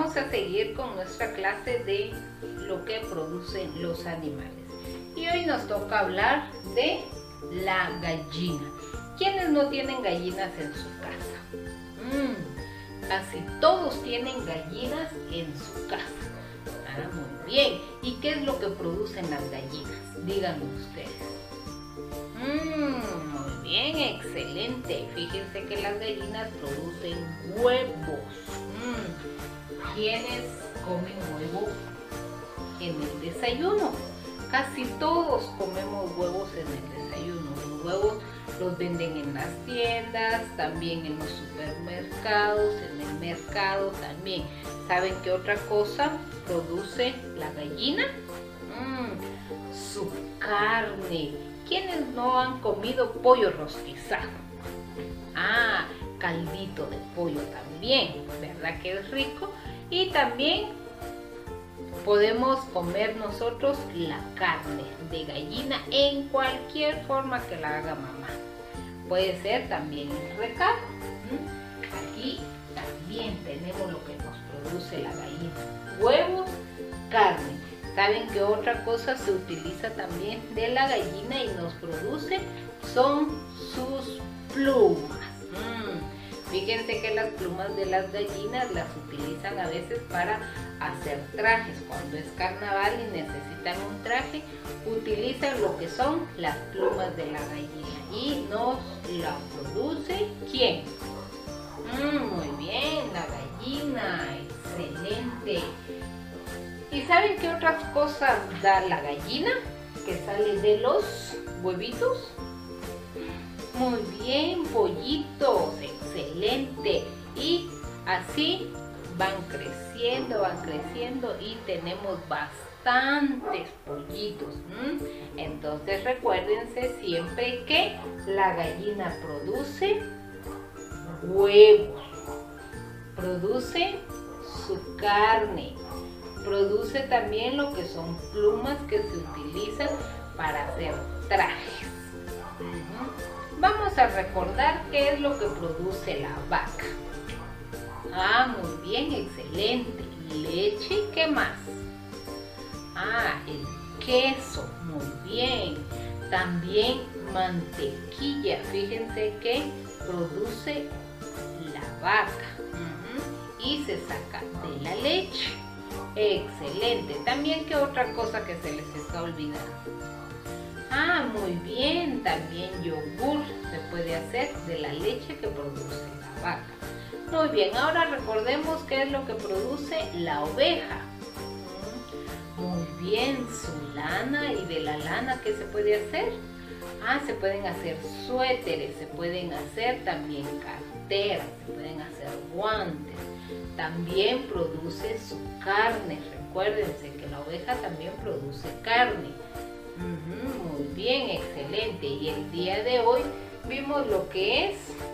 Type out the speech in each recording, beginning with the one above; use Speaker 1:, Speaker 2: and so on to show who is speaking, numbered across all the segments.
Speaker 1: vamos a seguir con nuestra clase de lo que producen los animales. Y hoy nos toca hablar de la gallina. ¿Quiénes no tienen gallinas en su casa? Casi todos tienen gallinas en su casa. Muy bien. ¿Y qué es lo que producen las gallinas? Díganme ustedes. Muy bien, excelente. Fíjense que las gallinas producen huevos. ¿Quiénes comen huevo en el desayuno? Casi todos comemos huevos en el desayuno. Los huevos los venden en las tiendas, también en los supermercados, en el mercado también. ¿Saben qué otra cosa produce la gallina? Su carne. ¿Quiénes no han comido pollo rostizado? Caldito de pollo también, ¿verdad que es rico? Y también podemos comer nosotros la carne de gallina en cualquier forma que la haga mamá. Puede ser también el recado. Aquí también tenemos lo que nos produce la gallina: huevos, carne. ¿Saben qué otra cosa se utiliza también de la gallina y nos produce? Son sus plumas. Fíjense que las plumas de las gallinas las utilizan a veces para hacer trajes. Cuando es carnaval y necesitan un traje, utilizan lo que son las plumas de la gallina. ¿Y nos la produce quién? Muy bien, la gallina. Excelente. ¿Y saben qué otras cosas da la gallina que sale de los huevitos? Muy bien, pollitos, excelente. Y así van creciendo y tenemos bastantes pollitos. Entonces recuérdense siempre que la gallina produce huevos, produce su carne, produce también lo que son plumas que se utilizan para hacer trajes. Vamos a recordar qué es lo que produce la vaca. Muy bien, excelente. Leche, ¿qué más? El queso, muy bien. También mantequilla. Fíjense que produce la vaca y se saca de la leche. Excelente. También, ¿qué otra cosa que se les está olvidando? Muy bien, también yogur se puede hacer de la leche que produce la vaca. Muy bien, ahora recordemos qué es lo que produce la oveja. Muy bien, su lana. ¿Y de la lana qué se puede hacer? Se pueden hacer suéteres, se pueden hacer también carteras, se pueden hacer guantes. También produce su carne. Recuérdense que la oveja también produce carne. Muy bien, excelente. Y el día de hoy vimos lo que es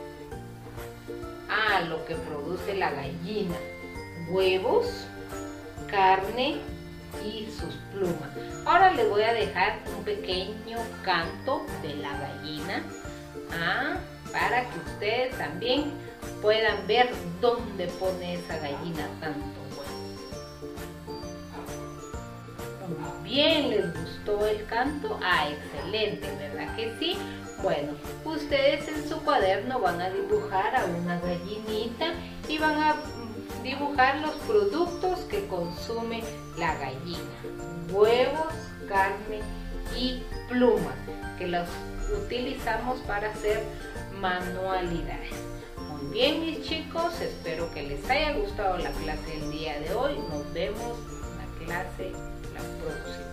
Speaker 1: lo que produce la gallina: huevos, carne y sus plumas. Ahora les voy a dejar un pequeño canto de la gallina para que ustedes también puedan ver dónde pone esa gallina tanto huevo. Muy bien, ¿les gustó el canto? Excelente, ¿verdad que sí? Bueno, ustedes en su cuaderno van a dibujar a una gallinita y van a dibujar los productos que consume la gallina: huevos, carne y plumas, que los utilizamos para hacer manualidades. Muy bien, mis chicos, espero que les haya gustado la clase del día de hoy. Nos vemos en la clase la próxima.